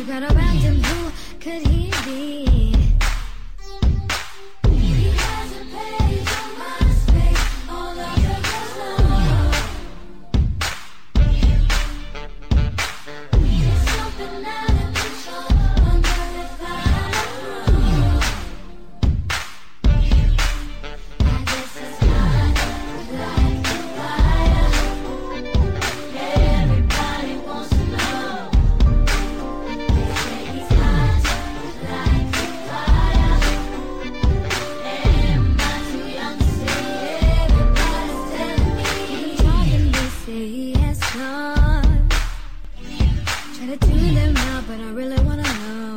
got abandoned, who could he be? He has a page on MySpace, all of the girls know. There's something out of control, wonder if I'm through. I guess it's hot like the fire. Everybody wants to know. They say he's hot like the fire. Am I too young to see? Everybody's telling me. Talking, they say he has scars. Try to tune them out, but I really wanna know.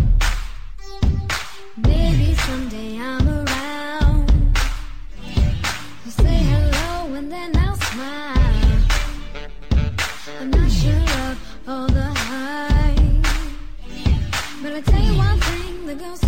Maybe someday I'm around. I'll say hello and then I'll smile. I'm not sure of all the hype, but I tell you one thing, the girls